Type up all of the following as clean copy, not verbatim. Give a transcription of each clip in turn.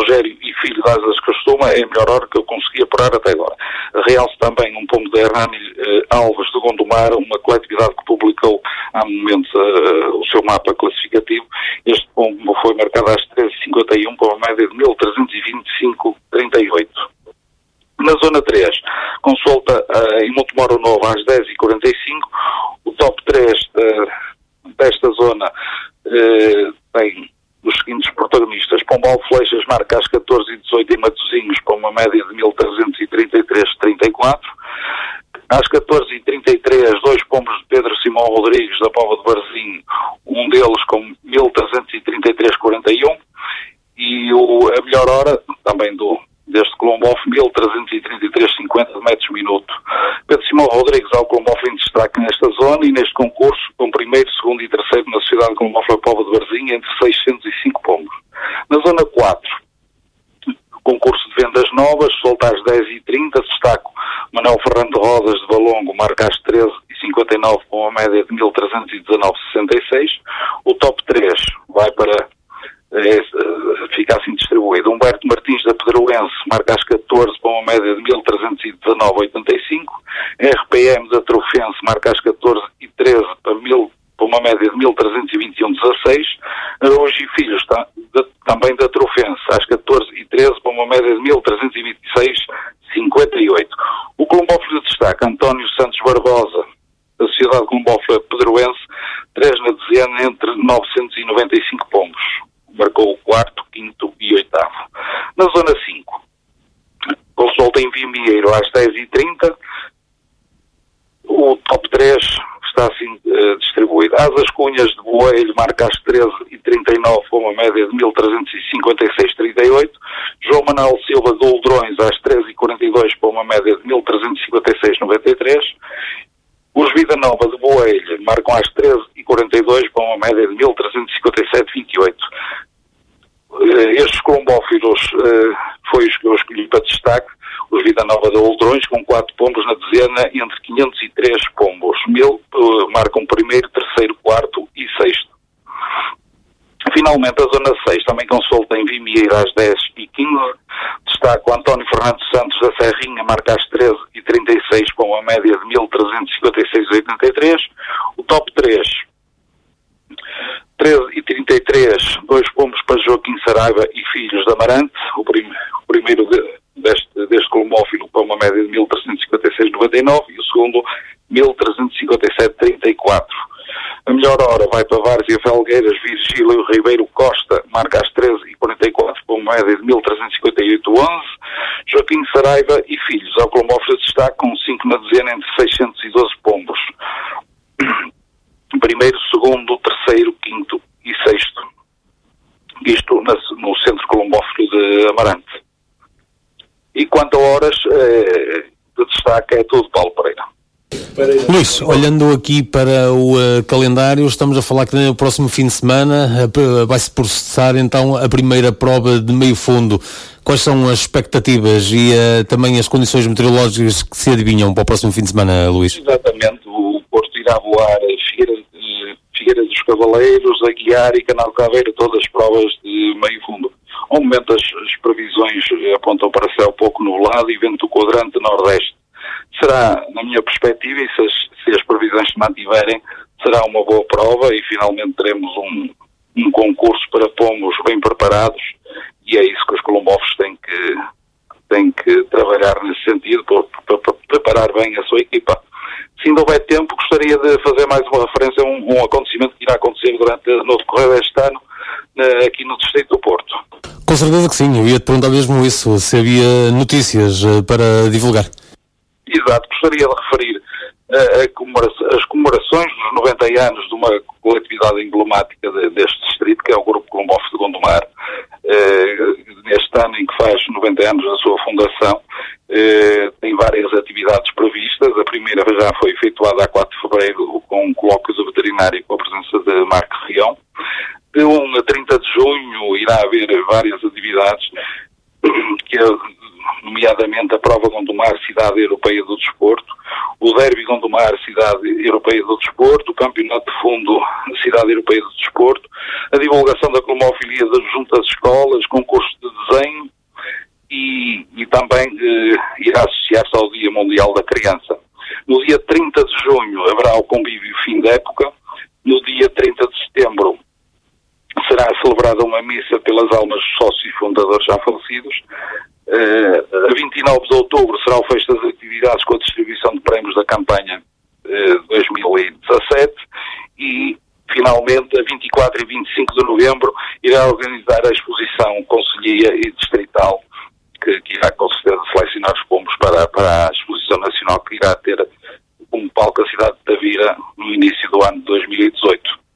Rogério e Filho das Asas Costuma é a melhor hora que eu consegui apurar até agora. Realço também um pombo de Hernani Alves de Gondomar, uma coletividade que publicou há momentos o seu mapa classificativo. Este pombo foi marcado às 13h51 com uma média de 1325,38. Na zona 3, consulta em Montemoro Novo às 10h45. O top 3 desta zona tem os seguintes protagonistas. Pombal Fleixas marca às 14h18 em Matosinhos com uma média de 1333,34. Às 14h33, dois pombos de Pedro Simão Rodrigues da Póvoa de Varzim, um deles com 1333,41. E a melhor hora, também deste Colombof, 1333,50 de metros minuto. Pedro Simão Rodrigues ao Colombof em destaque nesta zona e neste concurso, com primeiro, segundo e terceiro na Sociedade Colombof da Póvoa de Varzim, entre 605 pombos. Na zona 4, concurso de vendas novas, solta às 10h30, destaco Manuel Ferrando de Rodas de Valongo, marca às 13h59 com uma média de 1319,66. O top 3 vai para fica assim distribuído. Humberto Martins da Pedroense marca às 14 para uma média de 1319,85. RPM da Trofense marca às 14h13 para uma média de 1321,16. Araújo e Filhos também da Trofense às 14h13 para uma média de 1326,58. O Colombófilo de destaque António Santos Barbosa da Sociedade Colombófila Pedroense, 3 na dezena entre 995 pombos. Marcou o quarto, quinto e oitavo. Na zona 5, consulta em Vimieiro às 10h30. O top 3 está assim distribuído. Asas Cunhas de Boelho marca às 13h39 com uma média de 1356,38. João Manuel Silva de Oldrões às 13h42 com uma média de 1356,93. Os Vida Nova de Boelho marcam às 13h42 com uma média de 1357,28. Estes colombófilos foi os que eu escolhi para destaque. Os Vida Nova de Oldrões com 4 pombos na dezena entre 503 pombos. Marcam primeiro, terceiro, quarto e sexto. Finalmente, a zona 6 também consulta em Vimieiro às 10h15. Destaco António Fernando Santos da Serrinha, marca às 13h36 com uma média de 1356,83. O top 3, 13h33, dois pombos para Joaquim Saraiva e Filhos de Amarante. O primeiro deste colombófilo para uma média de 1356,99 e o segundo 1357,34. A melhor hora vai para Várzea Felgueiras, Virgílio Ribeiro Costa, marca às 13h44 com uma média de 1358,11. Joaquim Saraiva e Filhos ao Colombófilo de destaque com 5 na dezena entre 612 pombos. Primeiro, segundo, terceiro, quinto e sexto. Isto no Centro Colombófilo de Amarante. E quanto a horas de destaque é tudo Paulo Pereira. Luís, olhando aqui para o calendário, estamos a falar que no próximo fim de semana vai-se processar então a primeira prova de meio fundo. Quais são as expectativas e também as condições meteorológicas que se adivinham para o próximo fim de semana, Luís? Exatamente, o Porto irá voar Figueira dos Cavaleiros, Aguiar e Canal de Aveiro, todas as provas de meio fundo. Ao momento as previsões apontam para céu pouco nublado e vento quadrante nordeste. Será, na minha perspectiva, e se as previsões se mantiverem, será uma boa prova e finalmente teremos um concurso para pombos bem preparados e é isso que os colombófilos têm que trabalhar nesse sentido para preparar bem a sua equipa. Se ainda houver tempo, gostaria de fazer mais uma referência a um acontecimento que irá acontecer no decorrer deste ano aqui no Distrito do Porto. Com certeza que sim, eu ia-te perguntar mesmo isso, se havia notícias para divulgar. Exato, gostaria de referir as comemorações dos 90 anos de uma coletividade emblemática deste distrito, que é o Grupo Colombófilo de Gondomar. Neste ano em que faz 90 anos da sua fundação, tem várias atividades previstas. A primeira já foi efetuada a 4 de fevereiro com um colóquio de veterinário com a presença de Marco Rião. De 1 a 30 de junho irá haver várias atividades, nomeadamente a Prova Gondomar Cidade Europeia do Desporto, o Derby Gondomar, Cidade Europeia do Desporto, o Campeonato de Fundo, Cidade Europeia do Desporto, a divulgação da cromofilia junto às escolas, concurso de desenho e também irá associar-se ao Dia Mundial da Criança. No dia 30 de junho haverá o convívio fim de época. No dia 30 de setembro será celebrada uma missa pelas almas dos sócios e fundadores já falecidos. A 29 de outubro será o fecho das atividades com a distribuição de prémios da campanha 2017 e, finalmente, a 24 e 25 de novembro irá organizar a exposição Concelhia e Distrital, que irá com certeza selecionar os pombos para a exposição nacional que irá ter como palco a cidade de Tavira no início do ano de 2018.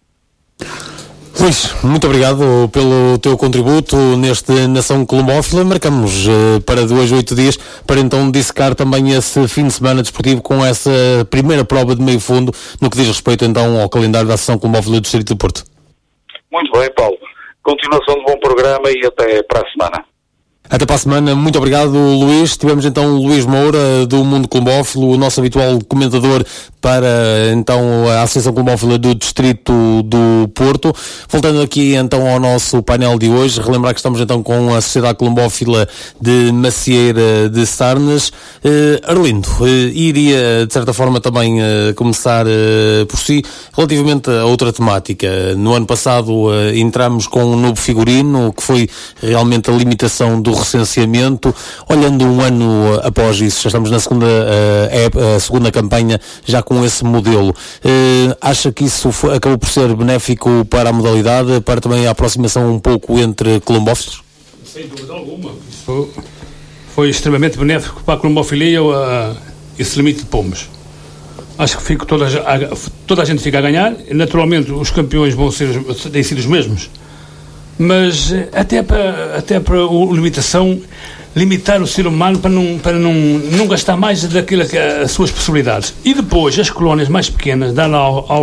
Luís, muito obrigado pelo teu contributo neste Nação Colombófila. Marcamos para 2 a 8 dias para então dissecar também esse fim de semana desportivo com essa primeira prova de meio fundo no que diz respeito então ao calendário da Associação Colombófila do Distrito do Porto. Muito bem, Paulo. Continuação de bom programa e até para a semana. Até para a semana, muito obrigado, Luís. Tivemos então o Luís Moura do Mundo Colombófilo, o nosso habitual comentador para então a Associação Colombófila do Distrito do Porto. Voltando aqui então ao nosso painel de hoje, relembrar que estamos então com a Sociedade Colombófila de Macieira de Sarnes. Arlindo, iria de certa forma também começar por si, relativamente a outra temática. No ano passado entramos com um novo figurino, que foi realmente a limitação do recenseamento. Olhando um ano após isso, já estamos na segunda campanha já com esse modelo. Acha que isso acabou por ser benéfico para a modalidade, para também a aproximação um pouco entre colombófilos? Sem dúvida alguma. Isso foi extremamente benéfico para a colombofilia, esse limite de pombos. Acho que toda a gente fica a ganhar. Naturalmente os campeões têm sido os mesmos, mas até para a limitação, limitar o ser humano para não gastar mais daquilo que as suas possibilidades. E depois as colónias mais pequenas dar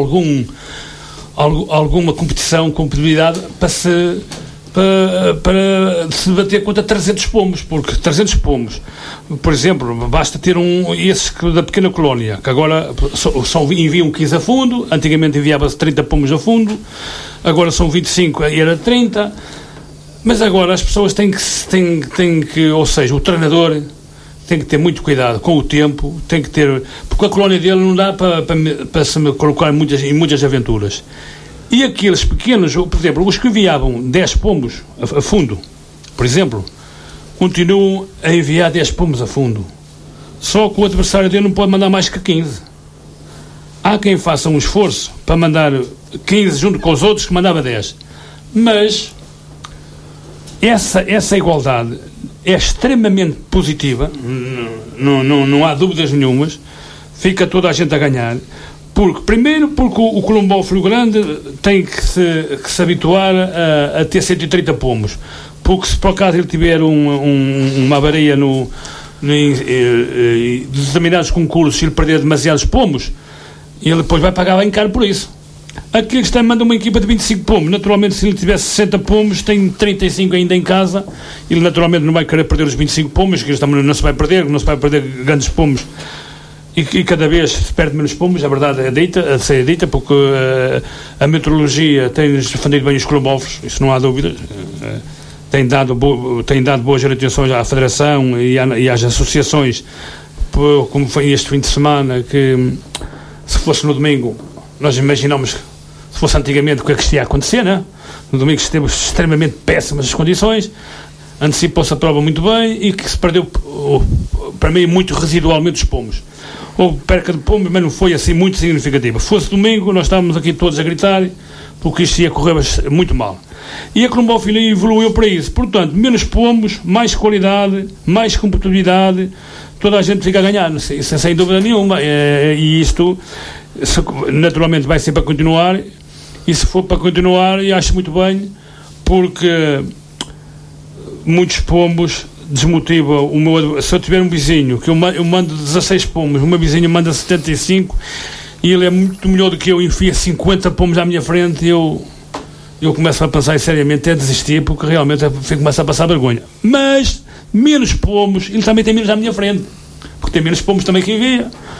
alguma competitividade para se bater contra 300 pomos, porque 300 pomos, por exemplo, basta ter esses da pequena colónia, que agora enviam 15 a fundo, antigamente enviava-se 30 pomos a fundo, agora são 25 e era 30, mas agora as pessoas têm que, ou seja, o treinador tem que ter muito cuidado com o tempo, tem que ter, porque a colónia dele não dá para se colocar em muitas aventuras. E aqueles pequenos, por exemplo, os que enviavam 10 pomos a fundo, por exemplo, continuam a enviar 10 pomos a fundo. Só que o adversário dele não pode mandar mais que 15. Há quem faça um esforço para mandar 15 junto com os outros que mandava 10. Mas essa igualdade é extremamente positiva, não há dúvidas nenhumas, fica toda a gente a ganhar. Primeiro porque o colombófilo grande tem que se habituar a ter 130 pomos, porque se por acaso ele tiver uma avaria em determinados concursos e ele perder demasiados pomos, ele depois vai pagar bem caro por isso. Aquele que manda uma equipa de 25 pomos, naturalmente se ele tivesse 60 pomos, tem 35 ainda em casa, ele naturalmente não vai querer perder os 25 pomos, que não se vai perder grandes pomos. E cada vez se perde menos pomos, a verdade é a ser dita, porque a meteorologia tem-nos defendido bem os colombófilos, isso não há dúvida. Tem dado boas orientações à Federação e às associações, como foi este fim de semana, que se fosse no domingo, nós imaginamos, se fosse antigamente, o que é que ia acontecer, né? No domingo esteve extremamente péssimas as condições, antecipou-se a prova muito bem e que se perdeu, para mim, muito residualmente os pomos. Houve perca de pomos, mas não foi assim muito significativa. Fosse domingo, nós estávamos aqui todos a gritar, porque isto ia correr muito mal. E a colombofilia evoluiu para isso. Portanto, menos pomos, mais qualidade, mais competitividade, toda a gente fica a ganhar, isso sem dúvida nenhuma. E isto, naturalmente, vai ser para continuar. E se for para continuar, eu acho muito bem, porque muitos pomos desmotiva se eu tiver um vizinho que eu mando 16 pomos, uma vizinha manda 75 e ele é muito melhor do que eu, enfia 50 pomos à minha frente, e eu começo a pensar seriamente a desistir, porque realmente começo a passar vergonha. Mas menos pomos, ele também tem menos à minha frente, porque tem menos pomos também que envia,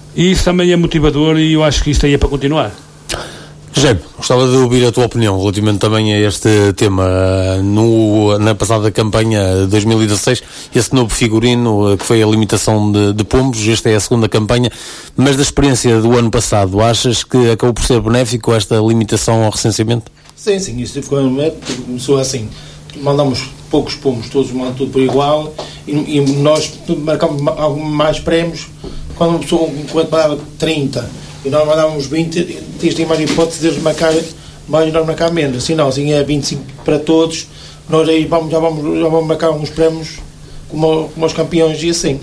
E isso também é motivador e eu acho que isto aí é para continuar. Jaime, gostava de ouvir a tua opinião relativamente também a este tema. Na passada campanha 2016, esse novo figurino que foi a limitação de pombos, esta é a segunda campanha, mas da experiência do ano passado, achas que acabou por ser benéfico esta limitação ao recenseamento? Sim, isso começou assim, mandamos poucos pombos, todos mandam tudo por igual, e nós marcamos mais prémios quando uma pessoa mandava 30 e nós mandávamos 20, tinha mais hipótese de eles marcar mais e nós marcar menos. Assim não, assim é 25 para todos, nós aí já vamos marcar uns prémios como os campeões e assim.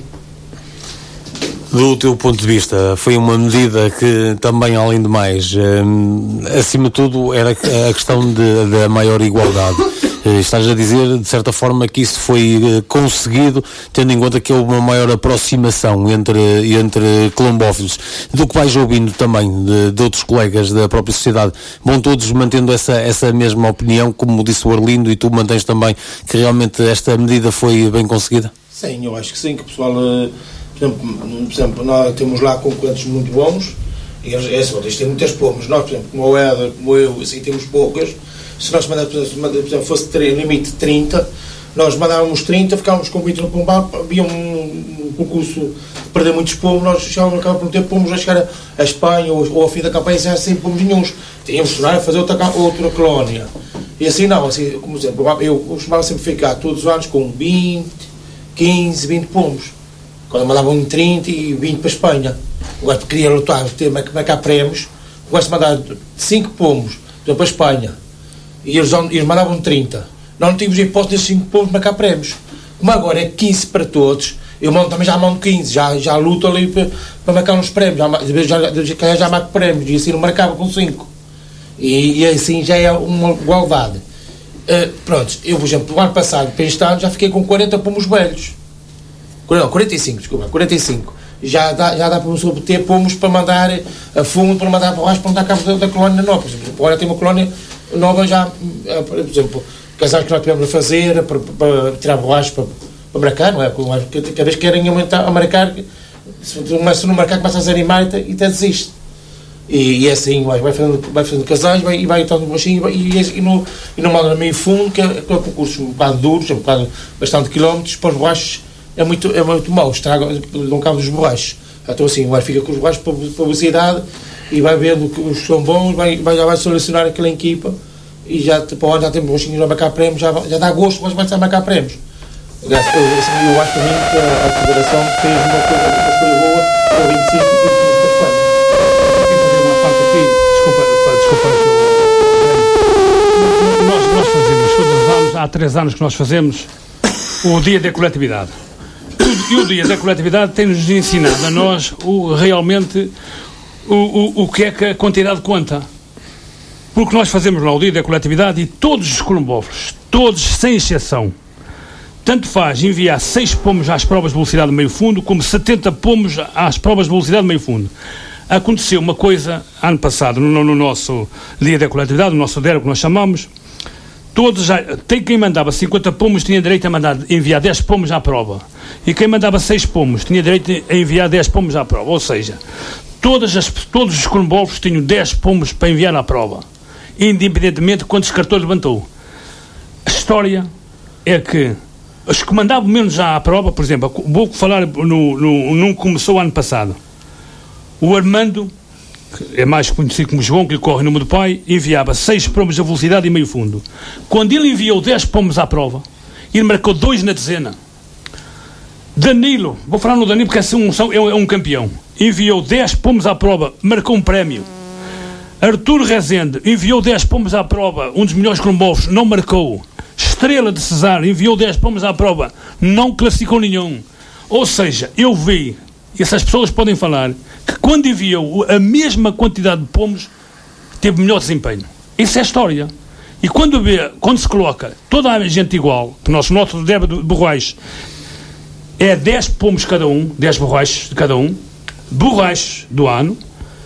Do teu ponto de vista, foi uma medida que também, além de mais, acima de tudo, era a questão da maior igualdade. Estás a dizer, de certa forma, que isso foi conseguido, tendo em conta que houve uma maior aproximação entre colombófilos. Do que vais ouvindo também de outros colegas da própria sociedade, vão todos mantendo essa mesma opinião, como disse o Arlindo, e tu mantens também que realmente esta medida foi bem conseguida? Sim, eu acho que sim, que o pessoal, por exemplo, nós temos lá concorrentes muito bons, e eles têm muitas pombas. Nós, por exemplo, como o Éder, como eu, assim, temos poucas. Se nós mandássemos, por exemplo, fosse limite 30, nós mandávamos 30, ficávamos com 20 no pombal, havia um concurso de perder muitos pombos, nós chegávamos por não ter pombos a chegar a Espanha ou ao fim da campanha sem pombos nenhuns. Tínhamos que tornar a fazer outra colónia. E assim não, assim, como exemplo, eu costumava sempre ficar todos os anos com 20, 15, 20 pombos. Quando mandavam 30 e 20 para a Espanha. Agora queria lutar, marcar prémios, gosto de mandar 5 pombos para a Espanha. E eles mandavam 30. Nós não tínhamos hipótese desses 5 pombos marcar prémios. Como agora é 15 para todos, eu também já mando 15, já luto ali para marcar uns prémios, já marco prémios, e assim não marcava com 5. E assim já é uma igualdade. Pronto, eu, por exemplo, no ano passado, para este ano, já fiquei com 40 pomos velhos. Não, 45, desculpa, 45. Já dá para uma pessoa ter pomos para mandar a fundo, para mandar para baixo, para mandar cabo da colónia nova. Por exemplo, agora tem uma colónia nova já, por exemplo, casais que nós tivemos a fazer, para tirar borrachos para marcar, não é? Cada vez que querem aumentar a marcar, se não marcar, começa a desanimar e até desiste. E é assim, vai fazendo casais, e vai então no baixinho, e não manda meio fundo, que é concursos um bocado duros, bastante quilómetros, para os borrachos é muito mau, dão cabo dos borrachos. Então assim, fica com os borrachos para velocidade, e vai vendo que os são bons, já vai selecionar aquela equipa, e já para o ano já temos baixinhos a marcar prémios, já dá gosto, mas vai a marcar prémios. Eu acho para mim que a Federação fez uma coisa boa para o 25 e para Espanha. Quero fazer uma parte aqui, desculpa. Nós fazemos todos os anos, há 3 anos que nós fazemos o Dia da Coletividade. E o Dia da Coletividade tem-nos ensinado a nós realmente o que é que a quantidade conta. Porque nós fazemos lá o Dia da Coletividade e todos os colombófilos, todos sem exceção, tanto faz enviar 6 pomos às provas de velocidade de meio fundo, como 70 pomos às provas de velocidade de meio fundo. Aconteceu uma coisa, ano passado, no nosso Dia da Coletividade, no nosso DERO que nós chamamos, quem mandava 50 pomos tinha direito a enviar 10 pomos à prova. E quem mandava 6 pomos tinha direito a enviar 10 pomos à prova. Ou seja, todos os colombófilos tinham 10 pomos para enviar à prova, independentemente de quantos cartões levantou. A história é que os que mandavam menos à prova, por exemplo, vou falar num que começou ano passado. O Armando, que é mais conhecido como João, que lhe corre o nome do pai, enviava 6 pomos a velocidade e meio fundo. Quando ele enviou 10 pomos à prova, ele marcou 2 na dezena. Danilo, vou falar no Danilo porque é um campeão, enviou 10 pomos à prova, marcou um prémio. Artur Rezende enviou 10 pomos à prova, um dos melhores colombófilos, não marcou. Estrela de Cesar enviou 10 pomos à prova, não classificou nenhum. Ou seja, eu vi, e essas pessoas podem falar, que quando enviou a mesma quantidade de pomos, teve melhor desempenho. Isso é história. E quando se coloca toda a gente igual, que o nosso débito de borrachos é 10 pomos cada um, 10 borrachos de cada um, borrachos do ano,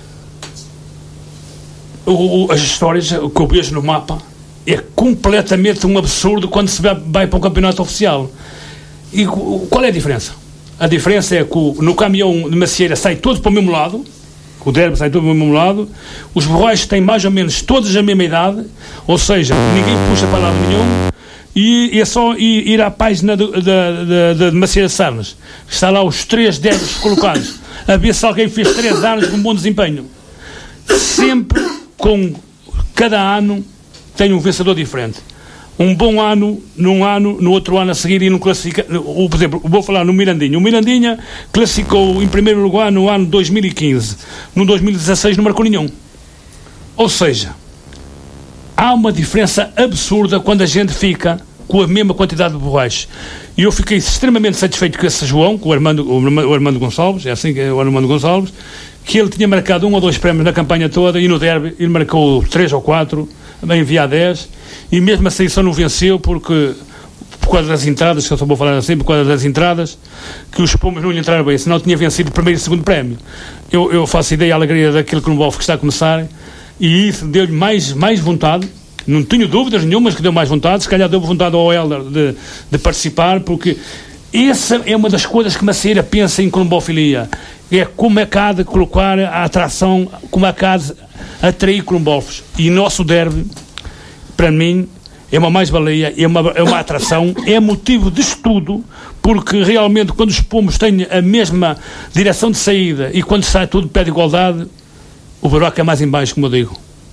as histórias que eu vejo no mapa é completamente um absurdo quando se vai para um campeonato oficial. E qual é a diferença? A diferença é que no caminhão de macieira sai todo para o mesmo lado, o derby sai todo para o mesmo lado, os borrachos têm mais ou menos todos a mesma idade, ou seja, ninguém puxa para lado nenhum, e é só ir à página da Macieira de Sarnas. Está lá os 3 derbys colocados, a ver se alguém fez 3 anos com bom desempenho. Sempre com cada ano tem um vencedor diferente. Um bom ano num ano, no outro ano a seguir e não classifica. Por exemplo, vou falar no Mirandinha. O Mirandinha classificou em primeiro lugar no ano 2015. No 2016 não marcou nenhum. Ou seja, há uma diferença absurda quando a gente fica com a mesma quantidade de borrachos. E eu fiquei extremamente satisfeito com esse João, com o Armando Gonçalves, é assim que é o Armando Gonçalves, que ele tinha marcado 1 ou 2 prémios na campanha toda, e no derby ele marcou 3 ou 4, bem enviar 10, e mesmo assim só não venceu por causa das entradas, que eu só vou falar assim, por causa das entradas, que os pomos não lhe entraram bem, senão tinha vencido o primeiro e segundo prémio. Eu faço ideia, a alegria daquele Clube que está a começar, e isso deu-lhe mais vontade. Não tenho dúvidas nenhumas que deu mais vontade. Se calhar deu vontade ao Helder de participar, porque essa é uma das coisas que Macieira pensa em colombofilia, é como é que há de colocar a atração, como é que há de atrair colombófilos. E nosso derby, para mim, é uma mais-valia, é uma atração, é motivo de estudo, porque realmente quando os pomos têm a mesma direção de saída e quando sai tudo de pé de igualdade, o buraco é mais em baixo, como eu digo.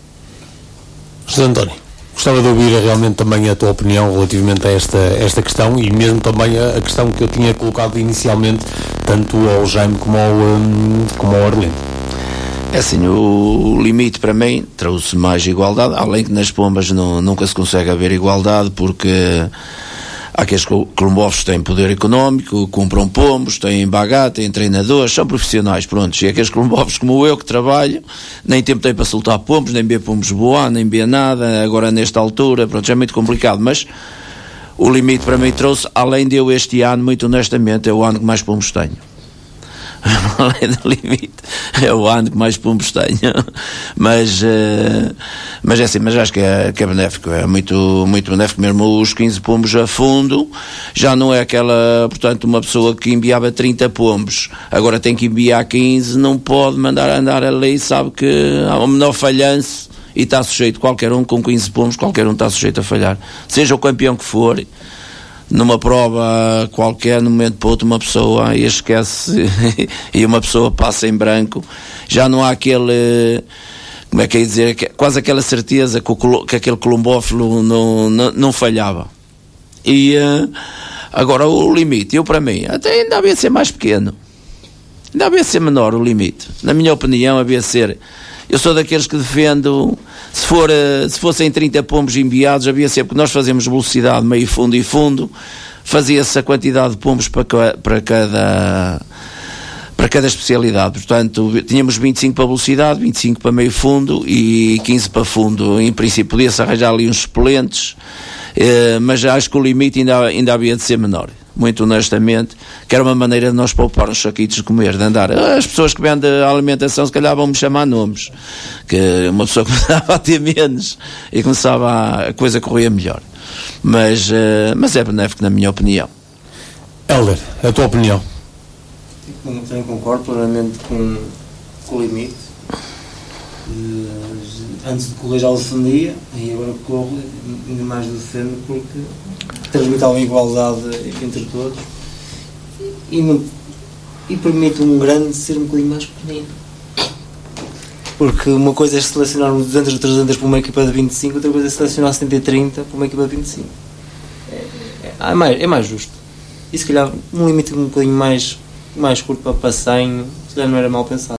José António, gostava de ouvir realmente também a tua opinião relativamente a esta questão, e mesmo também a questão que eu tinha colocado inicialmente, tanto ao Jaime como ao Arlindo. É assim, o limite para mim trouxe mais igualdade, além que nas pombas nunca se consegue haver igualdade, porque há aqueles colombófilos que têm poder económico, compram pombos, têm bagagem, têm treinadores, são profissionais, prontos. E aqueles colombófilos como eu, que trabalho, nem tempo tem para soltar pombos, nem ver pombos voar, nem ver nada, agora nesta altura, pronto, é muito complicado. Mas o limite para mim trouxe, além de eu este ano, muito honestamente, é o ano que mais pombos tenho. Além do limite, é o ano que mais pombos tenho. Mas é assim, mas acho que é benéfico, é muito, muito benéfico mesmo. Os 15 pombos a fundo já não é aquela, portanto, uma pessoa que enviava 30 pombos agora tem que enviar 15, não pode mandar andar ali, sabe que há um menor falhanço e está sujeito, qualquer um com 15 pombos, qualquer um está sujeito a falhar, seja o campeão que for. Numa prova qualquer, no momento para outro, uma pessoa esquece e uma pessoa passa em branco, já não há aquele, como é que é dizer, quase aquela certeza que aquele colombófilo não falhava. E agora o limite, para mim, até ainda havia de ser mais pequeno, ainda havia de ser menor o limite, na minha opinião havia de ser. Eu sou daqueles que defendo, se fossem 30 pombos enviados, havia sempre, porque nós fazemos velocidade meio fundo e fundo, fazia-se a quantidade de pombos para cada especialidade. Portanto, tínhamos 25 para velocidade, 25 para meio fundo e 15 para fundo. Em princípio, podia-se arranjar ali uns suplentes, mas acho que o limite ainda havia de ser menor. Muito honestamente, que era uma maneira de nós poupar uns saquitos de comer, de andar. As pessoas que vendem a alimentação, se calhar vão-me chamar nomes, que uma pessoa começava a ter menos e a coisa corria melhor. Mas é benéfico, na minha opinião. Helder, a tua opinião? Também concordo plenamente com o limite. Antes de correr já o defendia, e agora corro ainda mais defendo, porque transmite alguma igualdade entre todos e permite um grande ser um bocadinho mais pequenino, porque uma coisa é selecionarmos 200 ou 300 para uma equipa de 25, outra coisa é selecionar 70 e 30 para uma equipa de 25. É mais justo, e se calhar um limite um bocadinho mais curto para passeio, se calhar não era mal pensado.